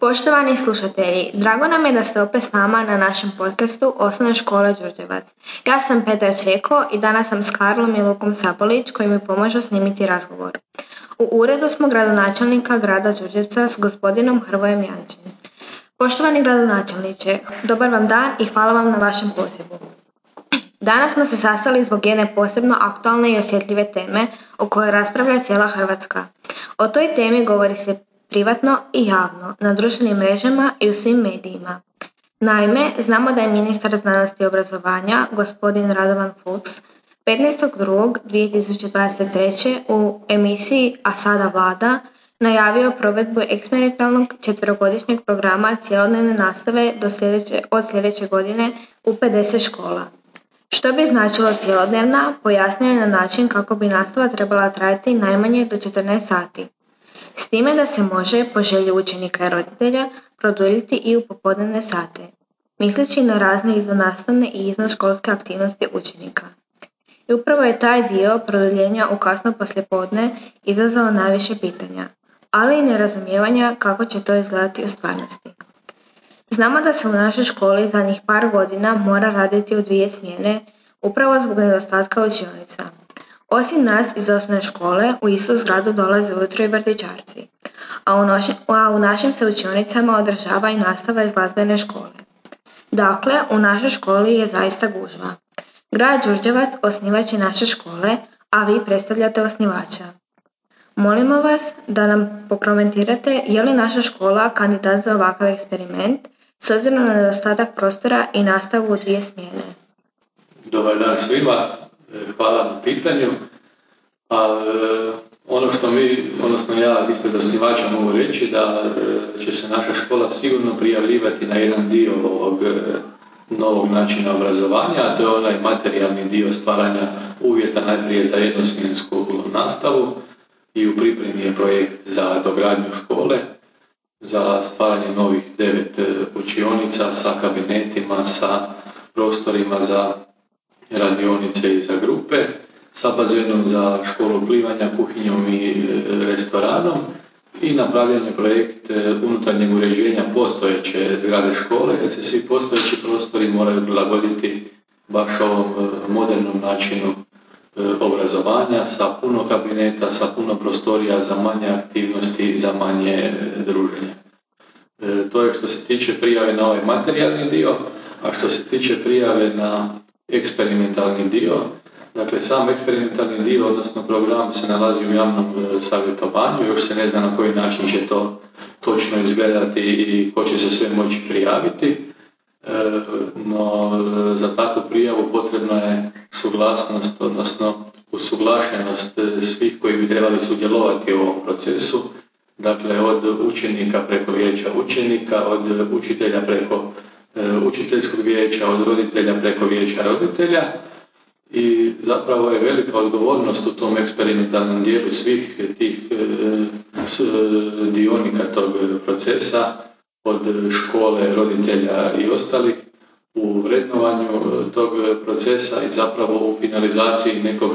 Poštovani slušatelji, drago nam je da ste opet s nama na našem podcastu Osnovne škole Đurđevac. Ja sam Petra Čeko i danas sam s Karlom i Lukom Sapolić koji mi pomažu snimiti razgovor. U uredu smo gradonačelnika grada Đurđevca s gospodinom Hrvojem Jančićem. Poštovani gradonačelniče, dobar vam dan i hvala vam na vašem pozivu. Danas smo se sastali zbog jedne posebno aktualne i osjetljive teme o kojoj raspravlja cijela Hrvatska. O toj temi govori se privatno i javno, na društvenim mrežama i u svim medijima. Naime, znamo da je ministar znanosti i obrazovanja, gospodin Radovan Fuchs, 15.2.2023. u emisiji A sada Vlada najavio provedbu eksperimentalnog 4-godišnjeg programa cjelodnevne nastave od sljedeće godine u 50 škola. Što bi značilo cjelodnevna, pojasnio je na način kako bi nastava trebala trajati najmanje do 14 sati. S time da se može, po želji učenika i roditelja, produljiti i u popodnevne sate, misleći na razne izvannastavne i izvanškolske aktivnosti učenika. I upravo je taj dio produljenja u kasno poslijepodne izazvao najviše pitanja, ali i nerazumijevanja kako će to izgledati u stvarnosti. Znamo da se u našoj školi zadnjih par godina mora raditi u 2 smjene, upravo zbog nedostatka učionica. Osim nas iz osnovne škole, u istu zgradu dolaze ujutro i vrtićarci, a u našim se učionicama održava i nastava iz glazbene škole. Dakle, u našoj školi je zaista gužva. Grad Đurđevac osnivač je naše škole, a vi predstavljate osnivača. Molimo vas da nam prokomentirate je li naša škola kandidat za ovakav eksperiment s obzirom na nedostatak prostora i nastavu u 2 smjene. Dobar dan svima, hvala na pitanju. Ono što ja ispred osnivača mogu reći da će se naša škola sigurno prijavljivati na jedan dio ovog novog načina obrazovanja, a to je onaj materijalni dio stvaranja uvjeta najprije za jednosmjensku nastavu i u pripremi je projekt za dogradnju škole, za stvaranje novih 9 učionica sa kabinetima, sa prostorima za radionice i za grupe, sa bazenom za školu plivanja, kuhinjom i restoranom i napravljen je projekt unutarnjeg uređenja postojeće zgrade škole, jer se svi postojeći prostori moraju prilagoditi baš ovom modernom načinu obrazovanja sa puno kabineta, sa puno prostorija za manje aktivnosti i za manje druženja. To je što se tiče prijave na ovaj materijalni dio, a što se tiče prijave na eksperimentalni dio, dakle sam eksperimentalni dio, odnosno program se nalazi u javnom savjetovanju, još se ne zna na koji način će to točno izgledati i ko će se sve moći prijaviti, no za takvu prijavu potrebna je suglasnost, odnosno usuglašenost svih koji bi trebali sudjelovati u ovom procesu, dakle od učenika preko vijeća učenika, od učitelja preko učiteljskog vijeća, od roditelja preko vijeća roditelja, i zapravo je velika odgovornost u tom eksperimentalnom dijelu svih tih dionika tog procesa, od škole, roditelja i ostalih, u vrednovanju tog procesa i zapravo u finalizaciji nekog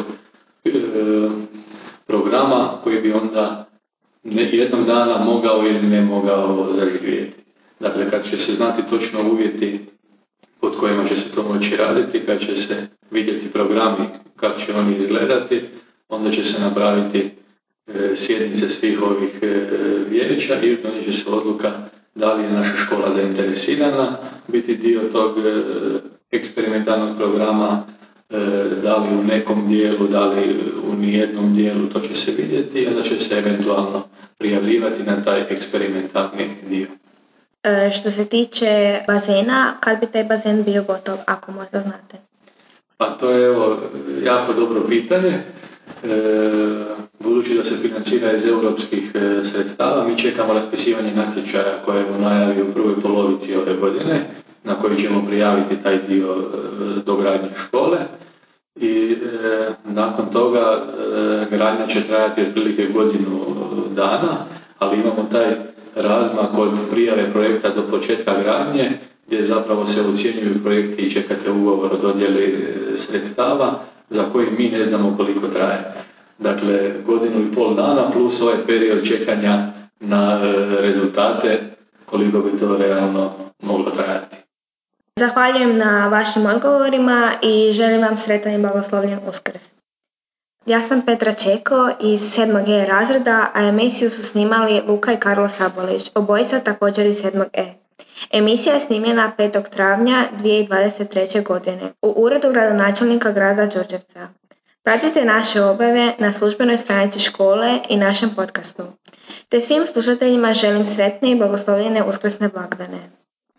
programa koji bi onda jednog dana mogao ili ne mogao zaživjeti. Dakle, kad će se znati točno uvjeti pod kojima će se to moći raditi, kad će se vidjeti programi kako će oni izgledati, onda će se napraviti sjednice svih ovih vijeća i donijet će se odluka da li je naša škola zainteresirana biti dio tog eksperimentalnog programa, da li u nekom dijelu, da li u nijednom dijelu, to će se vidjeti i onda će se eventualno prijavljivati na taj eksperimentalni dio. Što se tiče bazena, kad bi taj bazen bio gotov, ako možda znate? Pa to je jako dobro pitanje. Budući da se financira iz europskih sredstava, mi čekamo raspisivanje natječaja koje je u najavi u prvoj polovici ove godine, na koji ćemo prijaviti taj dio dogradnje škole i nakon toga gradnja će trajati otprilike godinu dana, ali imamo taj razmak od prijave projekta do početka gradnje, gdje zapravo se ocjenjuju projekti i čekate ugovor o dodjeli sredstava za koji mi ne znamo koliko traje. Dakle, 1,5 dana plus ovaj period čekanja na rezultate koliko bi to realno moglo trajati. Zahvaljujem na vašim odgovorima i želim vam sretan i blagoslovljen Uskrs. Ja sam Petra Čeko iz 7. E razreda, a emisiju su snimali Luka i Karlo Sabolić, obojica također iz 7. E. Emisija je snimljena 5. travnja 2023. godine u uredu gradonačelnika grada Đurđevca. Pratite naše objave na službenoj stranici škole i našem podcastu. Te svim slušateljima želim sretne i blagoslovljene uskrsne blagdane.